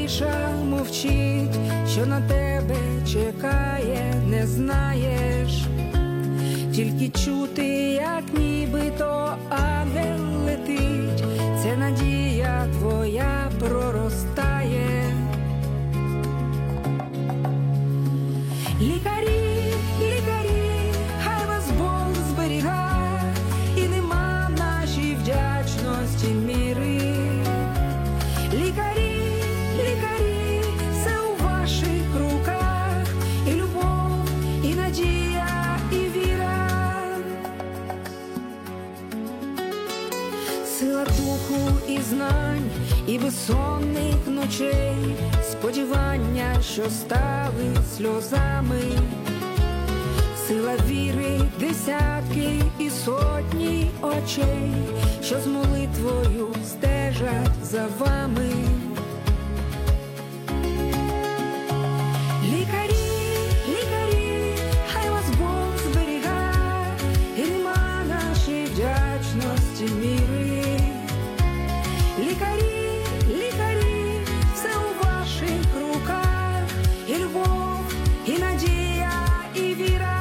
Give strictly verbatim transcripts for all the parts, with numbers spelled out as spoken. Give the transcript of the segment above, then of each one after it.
тиша мовчить, що на тебе чекає, не знаєш. Тільки чути, як нібито ангел летить, це надія твоя проростає. Лікарі, лікарі, хай вас Бог зберіга, і нема в нашій вдячності міри. Лікарі, лікарі, все у ваших руках, і любов, і надія, і віра. Сила духу і знань, і безсонних ночей, сподівання, що стали сльозами. Сила віри, десятки і сотні очей, що з молитвою стежать за вами. Лікарі, лікарі, хай вас Бог зберіга, і нема нашій вдячності міри. Лікарі, лікарі, все у ваших руках, і любов, і надія, і віра.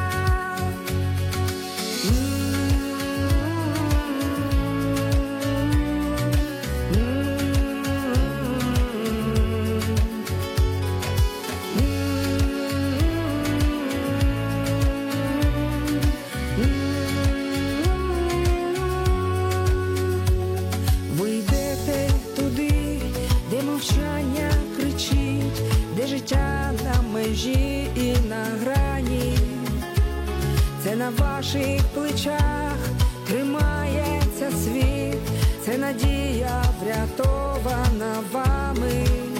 Ви йдете туди, де мовчання кричить, де життя на межі і на грані. Це на ваших плечах тримається світ, це надія врятована вами.